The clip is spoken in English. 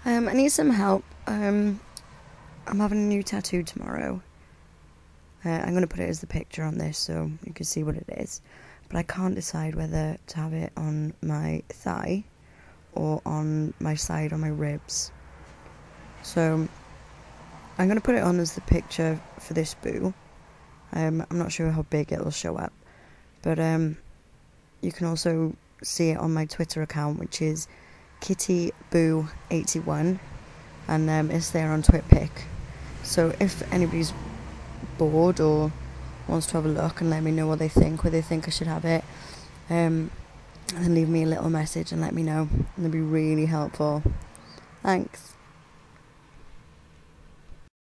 I need some help. I'm having a new tattoo tomorrow. I'm going to put it as the picture on this so you can see what it is. But I can't decide whether to have it on my thigh or on my side or my ribs. So I'm going to put it on as the picture for this boo. I'm not sure how big it'll show up. But you can also see it on my Twitter account, which is KittyBoo81. And it's there on TwitPic. So if anybody's bored or wants to have a look and let me know what they think, whether they think I should have it, then leave me a little message and let me know. It'll be really helpful. Thanks.